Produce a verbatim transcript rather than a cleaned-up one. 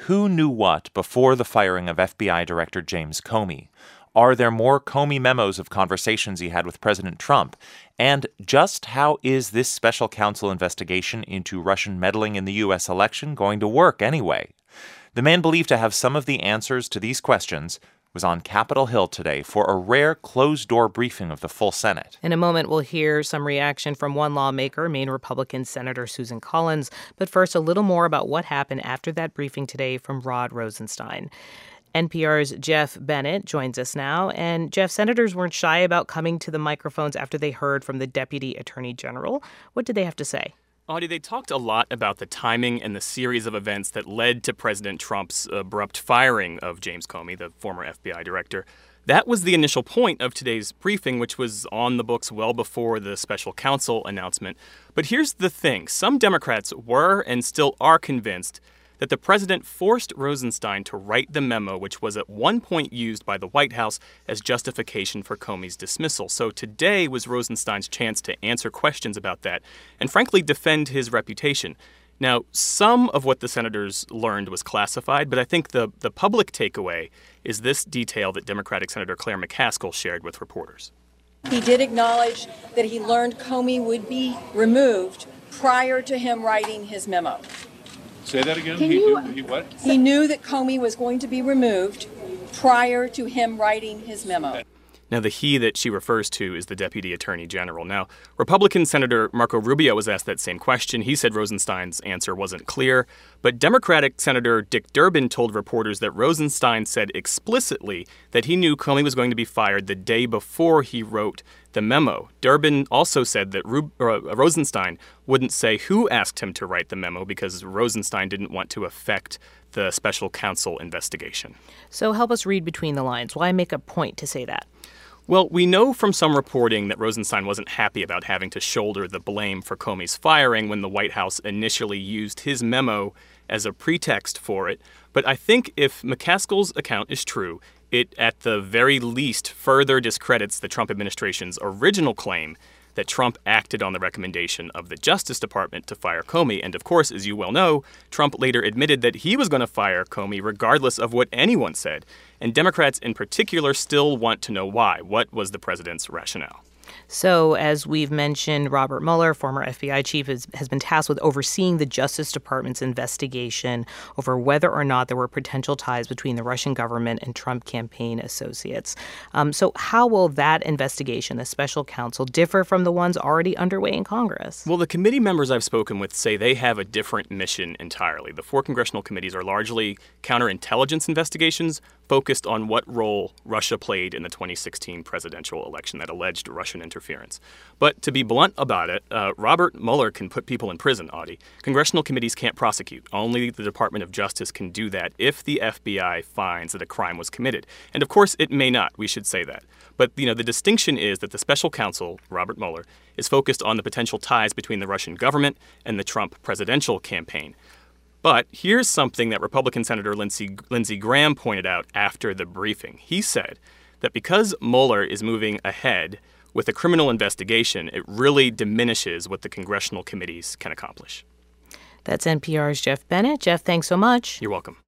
who knew what before the firing of F B I Director James Comey? Are there more Comey memos of conversations he had with President Trump? And just how is this special counsel investigation into Russian meddling in the U S election going to work anyway? The man believed to have some of the answers to these questions was on Capitol Hill today for a rare closed-door briefing of the full Senate. In a moment, we'll hear some reaction from one lawmaker, Maine Republican Senator Susan Collins. But first, a little more about what happened after that briefing today from Rod Rosenstein. N P R's Jeff Bennett joins us now. And, Jeff, senators weren't shy about coming to the microphones after they heard from the Deputy Attorney General. What did they have to say? Audie, they talked a lot about the timing and the series of events that led to President Trump's abrupt firing of James Comey, the former F B I director. That was the initial point of today's briefing, which was on the books well before the special counsel announcement. But here's the thing. Some Democrats were and still are convinced that the president forced Rosenstein to write the memo, which was at one point used by the White House as justification for Comey's dismissal. So today was Rosenstein's chance to answer questions about that and, frankly, defend his reputation. Now, some of what the senators learned was classified, but I think the, the public takeaway is this detail that Democratic Senator Claire McCaskill shared with reporters. He did acknowledge that he learned Comey would be removed prior to him writing his memo. Say that again? Can he, you, he what? He knew that Comey was going to be removed prior to him writing his memo. Now, the he that she refers to is the Deputy Attorney General. Now, Republican Senator Marco Rubio was asked that same question. He said Rosenstein's answer wasn't clear. But Democratic Senator Dick Durbin told reporters that Rosenstein said explicitly that he knew Comey was going to be fired the day before he wrote the memo. Durbin also said that Rub- uh, Rosenstein wouldn't say who asked him to write the memo because Rosenstein didn't want to affect the special counsel investigation. So help us read between the lines. Why make a point to say that? Well, we know from some reporting that Rosenstein wasn't happy about having to shoulder the blame for Comey's firing when the White House initially used his memo as a pretext for it. But I think if McCaskill's account is true, it at the very least further discredits the Trump administration's original claim that Trump acted on the recommendation of the Justice Department to fire Comey. And of course, as you well know, Trump later admitted that he was going to fire Comey regardless of what anyone said. And Democrats in particular still want to know why. What was the president's rationale? So, as we've mentioned, Robert Mueller, former F B I chief, has, has been tasked with overseeing the Justice Department's investigation over whether or not there were potential ties between the Russian government and Trump campaign associates. Um, so how will that investigation, the special counsel, differ from the ones already underway in Congress? Well, the committee members I've spoken with say they have a different mission entirely. The four congressional committees are largely counterintelligence investigations focused on what role Russia played in the twenty sixteen presidential election, that alleged Russian interference. But to be blunt about it, uh, Robert Mueller can put people in prison, Audie. Congressional committees can't prosecute. Only the Department of Justice can do that if the F B I finds that a crime was committed. And of course, it may not. We should say that. But, you know, the distinction is that the special counsel, Robert Mueller, is focused on the potential ties between the Russian government and the Trump presidential campaign. But here's something that Republican Senator Lindsey, Lindsey Graham pointed out after the briefing. He said that because Mueller is moving ahead with a criminal investigation, it really diminishes what the congressional committees can accomplish. That's N P R's Jeff Bennett. Jeff, thanks so much. You're welcome.